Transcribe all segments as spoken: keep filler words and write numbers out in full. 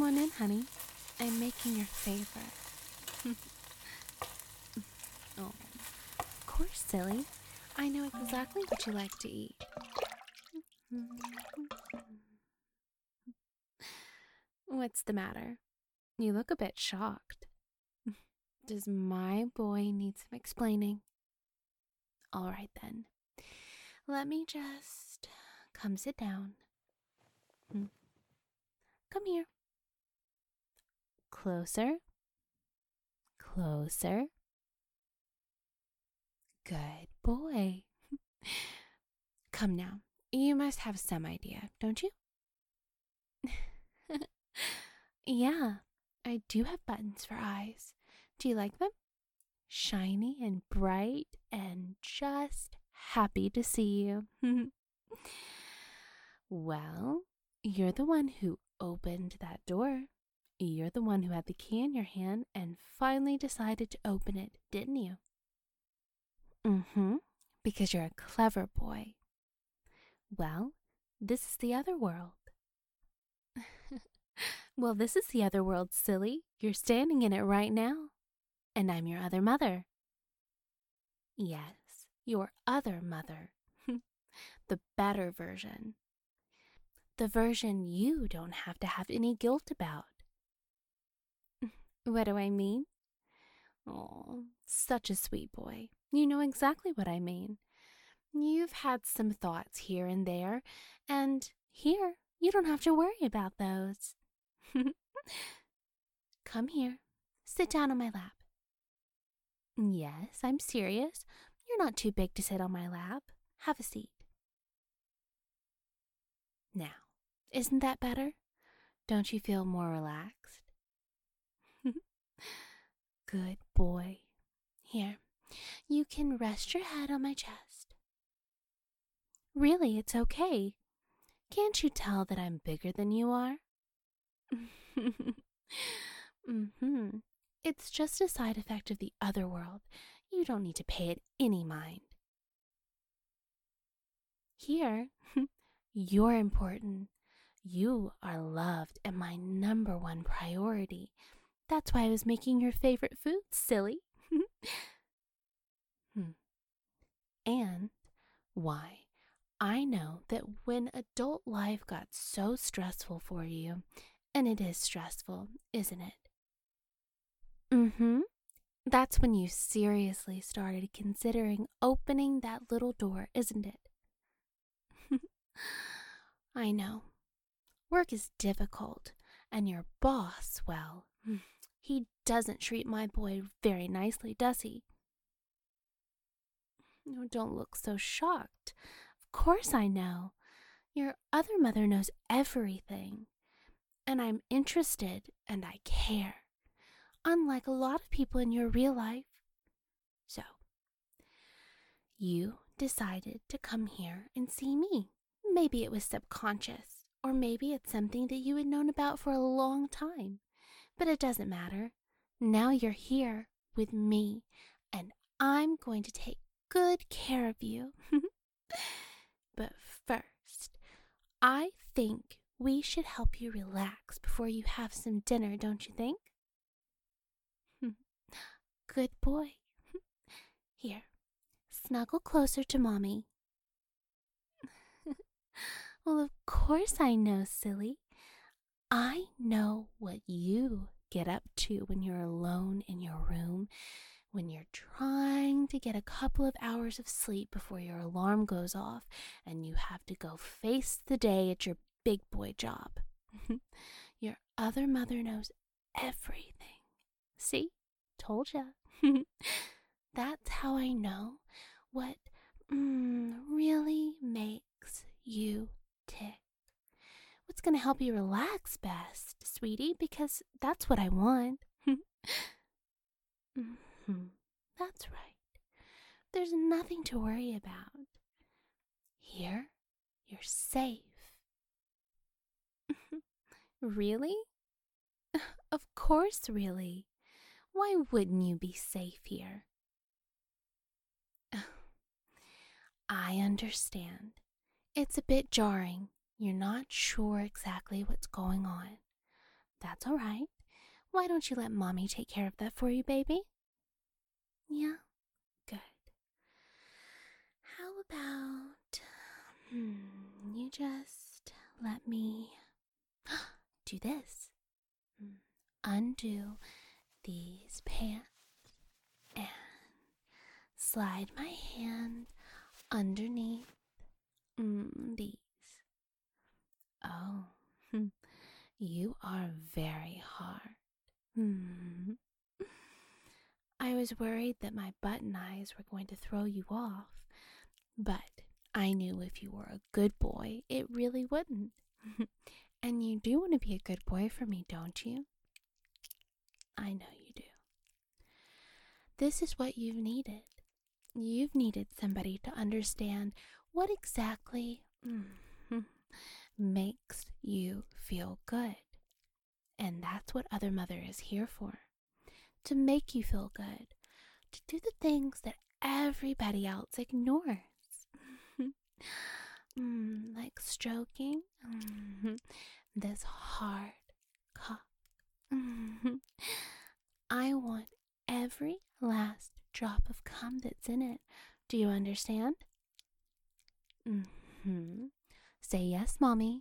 on in, honey. I'm making your favorite. Oh, of course, silly. I know exactly what you like to eat. What's the matter? You look a bit shocked. Does my boy need some explaining? All right, then. Let me just come sit down. Come here. Closer. Closer. Good boy. Come now. You must have some idea, don't you? Yeah, I do have buttons for eyes. Do you like them? Shiny and bright and just happy to see you. Well, you're the one who opened that door. You're the one who had the key in your hand and finally decided to open it, didn't you? Mm-hmm, because you're a clever boy. Well, this is the other world. Well, this is the other world, silly. You're standing in it right now. And I'm your other mother. Yes, your other mother. The better version. The version you don't have to have any guilt about. What do I mean? Oh, such a sweet boy. You know exactly what I mean. You've had some thoughts here and there, and here you don't have to worry about those. Come here. Sit down on my lap. Yes, I'm serious. You're not too big to sit on my lap. Have a seat. Now, isn't that better? Don't you feel more relaxed? Good boy. Here, you can rest your head on my chest. Really, it's okay. Can't you tell that I'm bigger than you are? Mm-hmm. It's just a side effect of the other world. You don't need to pay it any mind. Here, you're important. You are loved and my number one priority. That's why I was making your favorite food, silly. hmm. And why I know that when adult life got so stressful for you, and it is stressful, isn't it? Mm-hmm. That's when you seriously started considering opening that little door, isn't it? I know. Work is difficult, and your boss, well, he doesn't treat my boy very nicely, does he? Oh, don't look so shocked. Of course I know. Your other mother knows everything. And I'm interested and I care, unlike a lot of people in your real life. So, you decided to come here and see me. Maybe it was subconscious, or maybe it's something that you had known about for a long time. But it doesn't matter. Now you're here with me, and I'm going to take good care of you. But first, I think we should help you relax before you have some dinner, don't you think? Good boy. Here, snuggle closer to Mommy. Well, of course I know, silly. I know what you get up to when you're alone in your room, when you're trying to get a couple of hours of sleep before your alarm goes off and you have to go face the day at your big boy job. Your other mother knows everything. See? Told ya. That's how I know what mm, really makes you tick. What's going to help you relax best, sweetie? Because that's what I want. Mm-hmm. That's right. There's nothing to worry about. Here, you're safe. Really? Of course, really. Why wouldn't you be safe here? I understand. It's a bit jarring. You're not sure exactly what's going on. That's all right. Why don't you let Mommy take care of that for you, baby? Yeah? Good. How about hmm, you just let me do this? Hmm, Undo these pants and slide my hand underneath mm, these. Oh, you are very hard. Hmm. I was worried that my button eyes were going to throw you off, but I knew if you were a good boy, it really wouldn't. And you do want to be a good boy for me, don't you? I know you do. This is what you've needed. You've needed somebody to understand what exactly makes you feel good. And that's what Other Mother is here for. To make you feel good. To do the things that everybody else ignores. mm, like stroking this hard cock. I want every last drop of cum that's in it. Do you understand? Mm-hmm. Say yes, Mommy.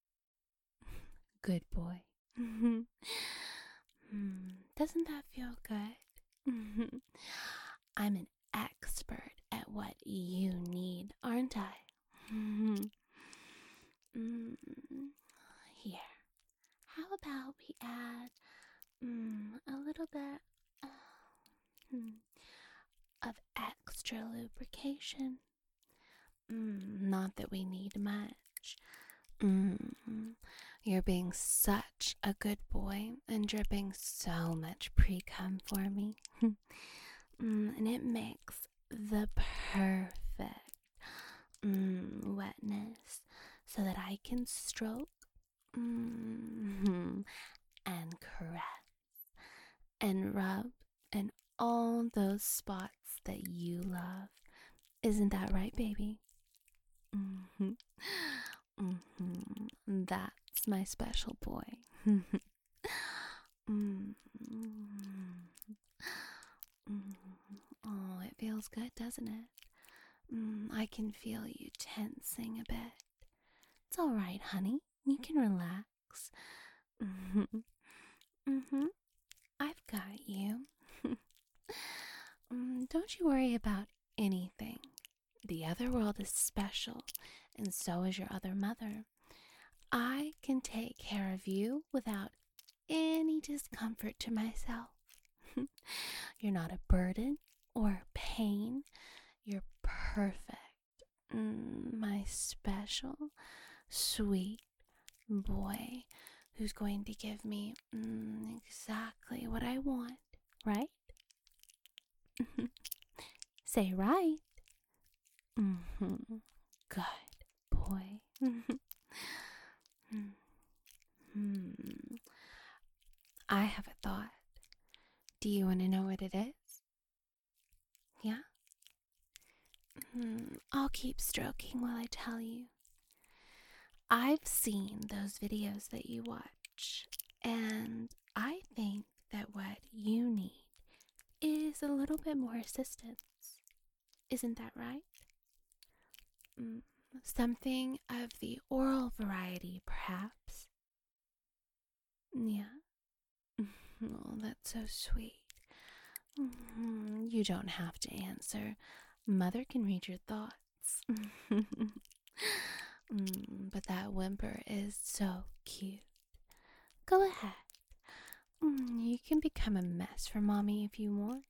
Good boy. mm, doesn't that feel good? I'm an expert at what you need, aren't I? mm, here. How about we add mm, a little bit uh, hmm, of extra lubrication? Mm, not that we need much. Mm, you're being such a good boy and dripping so much pre-cum for me. mm, and it makes the perfect mm, wetness so that I can stroke mm, and caress and rub and all those spots that you love. Isn't that right, baby? Mm-hmm. Mm-hmm. That's my special boy. mm-hmm. Oh, it feels good, doesn't it? Mm, I can feel you tensing a bit. It's all right, honey. You can relax. Mm-hmm. Mm-hmm. I've got you. mm, don't you worry about anything. The other world is special, and so is your other mother. I can take care of you without any discomfort to myself. You're not a burden or a pain. You're perfect. Mm, my special, sweet boy who's going to give me mm, exactly what I want, right? Say right. Mm-hmm. Good boy. hmm. I have a thought. Do you want to know what it is? Yeah? Hmm. I'll keep stroking while I tell you. I've seen those videos that you watch, and I think that what you need is a little bit more assistance. Isn't that right? Mm, something of the oral variety, perhaps. Yeah. Oh, that's so sweet. You don't have to answer. Mother can read your thoughts. mm, but that whimper is so cute. Go ahead. Mm, you can become a mess for Mommy if you want.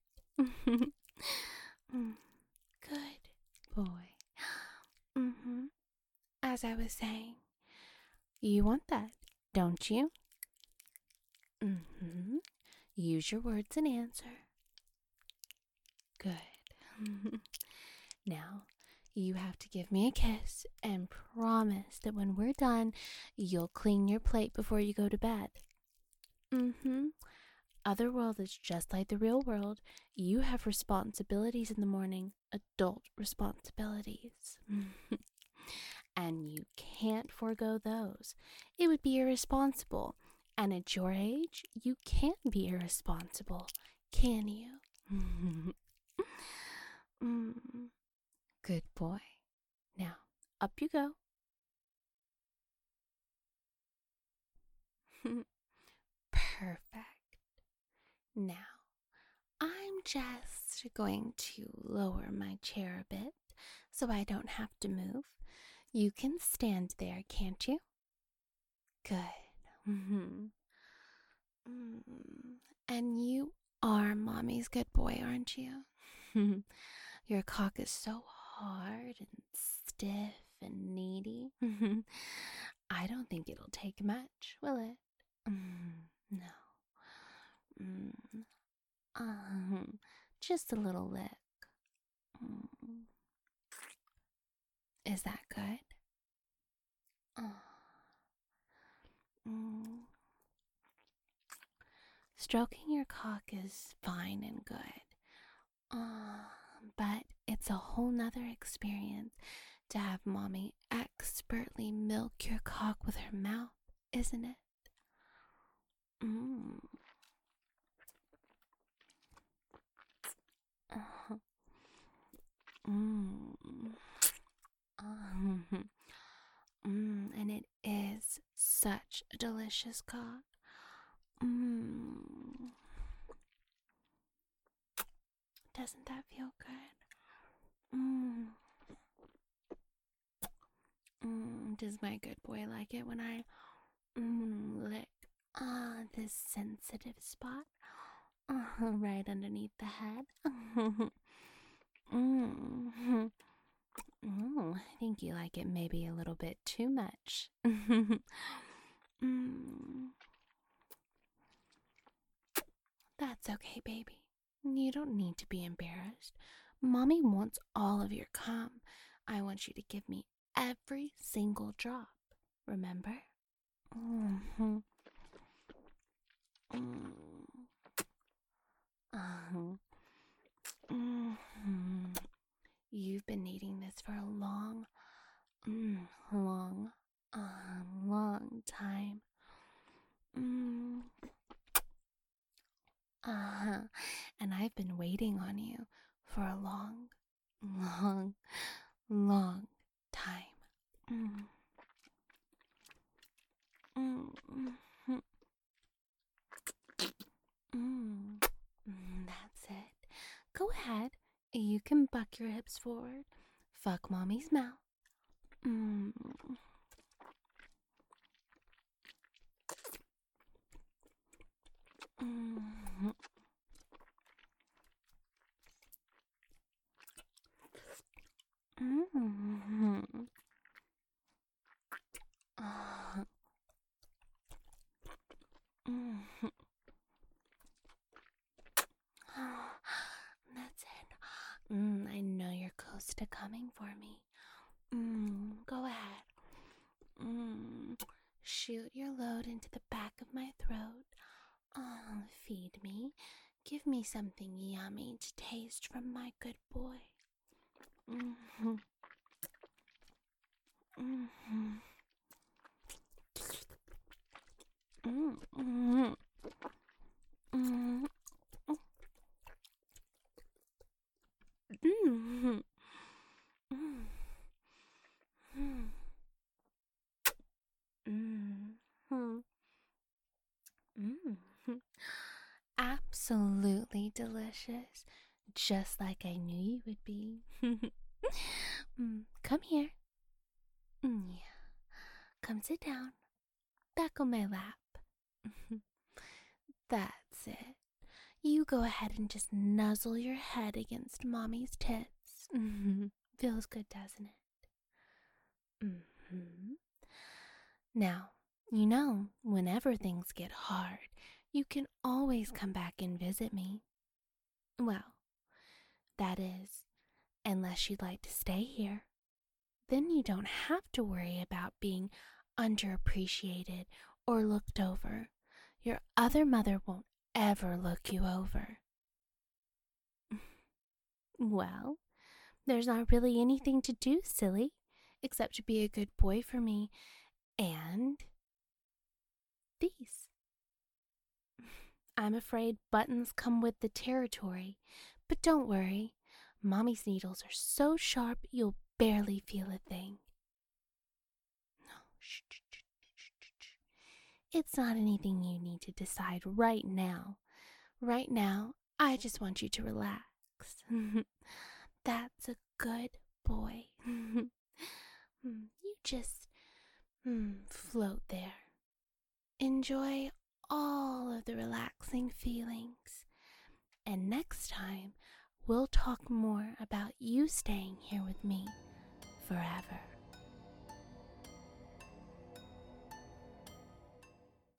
mm, good boy. Mm-hmm. As I was saying, you want that, don't you? Mm-hmm. Use your words and answer. Good. Now, you have to give me a kiss and promise that when we're done, you'll clean your plate before you go to bed. Mm-hmm. Otherworld is just like the real world. You have responsibilities in the morning, adult responsibilities. and you can't forego those. It would be irresponsible, And at your age, you can't be irresponsible, can you? mm, good boy. Now, up you go. Perfect. Now, I'm just going to lower my chair a bit so I don't have to move. You can stand there, can't you? Good. Mm-hmm. Mm. And you are Mommy's good boy, aren't you? Your cock is so hard and stiff and needy. I don't think it'll take much, will it? Mm, no. Mm. Um, just a little lick. Mm. Is that good? Oh. Mm. Stroking your cock is fine and good. Uh, but it's a whole nother experience to have Mommy expertly milk your cock with her mouth, isn't it? Mm. Uh, mm. Um, mm. And it is such a delicious cock. Mm. Doesn't that feel good? Mm. Mm. Does my good boy like it when I mm, lick ah this sensitive spot uh, right underneath the head? mm. Oh, I think you like it maybe a little bit too much. mm. That's okay, baby. You don't need to be embarrassed. Mommy wants all of your cum. I want you to give me every single drop. Remember? Mm-hmm. Mm. Uh-huh. Mm-hmm. You've been needing this for a long, mm, long, uh, long time. Mm. Uh-huh. And I've been waiting on you for a long, long, long time. Mm. Mm. Mm. Mm. Mm. That's it. Go ahead. You can buck your hips forward. Fuck Mommy's mouth. Mm. Mm. Mm. Uh. Mm. That's it. Mm, I know you're close to coming for me. Mm, go ahead. Mm, shoot your load into the back of my throat. Oh, feed me. Give me something yummy to taste from my good boy. Mm-hmm. Mm-hmm. Mm-hmm. Mm-hmm. Mm-hmm. Mm-hmm. Mm-hmm. Mm-hmm. Absolutely delicious. Just like I knew you would be. mm, come here. Mm, yeah. Come sit down. Back on my lap. That's it. You go ahead and just nuzzle your head against Mommy's tits. Feels good, doesn't it? Mm-hmm. Now, you know, whenever things get hard, you can always come back and visit me. Well, that is, unless you'd like to stay here. Then you don't have to worry about being underappreciated or looked over. Your other mother won't ever look you over. Well, there's not really anything to do, silly, except to be a good boy for me and these. I'm afraid buttons come with the territory, but don't worry. Mommy's needles are so sharp you'll barely feel a thing. No, shh, shh, shh, shh, shh, shh. It's not anything you need to decide right now. Right now, I just want you to relax. That's a good boy. You just mm, float there. Enjoy all of the relaxing feelings. And next time, we'll talk more about you staying here with me forever.